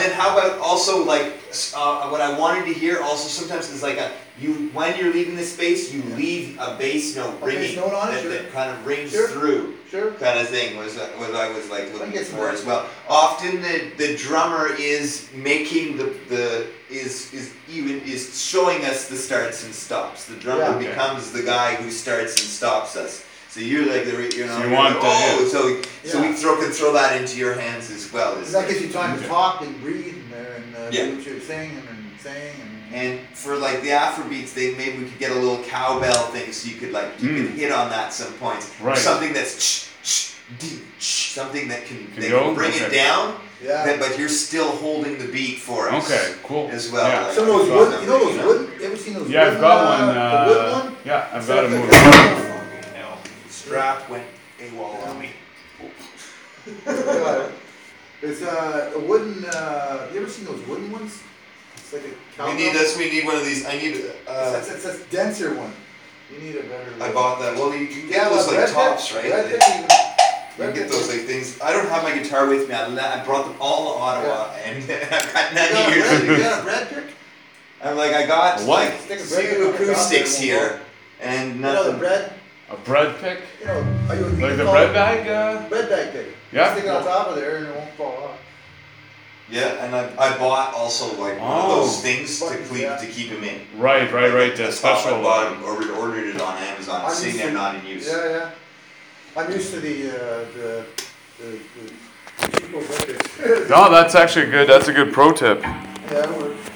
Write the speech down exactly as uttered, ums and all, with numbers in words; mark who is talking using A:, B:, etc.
A: then how about also like uh, what I wanted to hear also sometimes is like a you when you're leaving the space you leave a bass note
B: A
A: ringing
B: bass note on it,
A: that,
B: sure.
A: that kind of rings
B: Sure.
A: through.
B: Sure.
A: Kind of thing was uh, what I was like looking
B: get some
A: for
B: of
A: as
B: that.
A: well. Often the, the drummer is making the the is is even is showing us the starts and stops. The drummer
B: Yeah.
C: Okay.
A: becomes the guy who starts and stops us. So you're like the re- you know
C: So you
A: you're
C: want
A: like,
C: the-
A: oh
C: yeah.
A: so so we
B: Yeah.
A: throw can throw that into your hands as well. Is
B: That gives you time to
C: Okay.
B: talk and breathe and, uh, and uh,
A: Yeah.
B: do what you're saying and, and saying and.
A: And for like the Afrobeats, they maybe we could get a little cowbell thing, so you could like you
C: Mm.
A: could hit on that some points. Or
C: Right.
A: something that's ch, ch, dee, ch, something that can,
C: Can
A: they
C: go?
A: can bring it
C: Okay.
A: down,
B: Yeah.
A: that, but you're still holding the beat for us.
C: Okay, cool.
A: As well.
C: Yeah.
A: like,
B: Some of those
A: I
B: wooden, you know those
A: remember,
B: wooden, you ever seen those
C: Yeah, I've
B: wooden,
C: got
B: uh,
C: one.
B: the wooden
C: Uh,
B: one?
C: yeah, I've
B: Instead
C: got a
B: of the-
C: movie.
A: Fucking hell. Strap went AWOL on me.
B: Yeah. It's uh, a wooden, uh, you ever seen those wooden ones? It's like a
A: We
B: cowbell.
A: need this. We need one of these. I need. Uh,
B: It's, it's, it's a denser one. You need a better.
A: I bought that. Well, you can get
B: Yeah,
A: those
B: well,
A: like
B: red
A: tops,
B: pick,
A: right?
B: red
A: They-
B: pick even.
A: You
B: Red
A: can get
B: pick.
A: those like things. I don't have my guitar with me. I, le- I brought them all to Ottawa, and I've got
B: You
A: none
B: got a
A: here.
B: red- you got a red pick?
A: I'm like, I got
C: What?
A: like
B: Stick a bread
A: two
B: in on the top
A: acoustics
B: there, it won't
A: here, and
B: You know the
A: nothing.
B: bread,
C: A bread pick?
B: you know, are you,
C: Like
B: you
C: the
B: call
C: bread
B: it
C: bag? Uh,
B: bread bag pick.
C: Yeah.
B: Stick it on top of there and it won't fall off.
A: Yeah, and I, I bought also like one of
C: Oh.
A: those things to
B: Buttons,
A: keep
B: yeah.
A: to keep them in.
C: right, right, right. The
A: That's how I
C: special.
A: bought it, ordered, ordered it on Amazon.
B: I'm
A: It's sitting
B: used
A: there
B: to-
A: not in use.
B: Yeah, yeah. I'm used to the, uh, the, the, the cheapo bread picks.
C: No, that's actually good. That's a good pro tip.
B: Yeah, it works.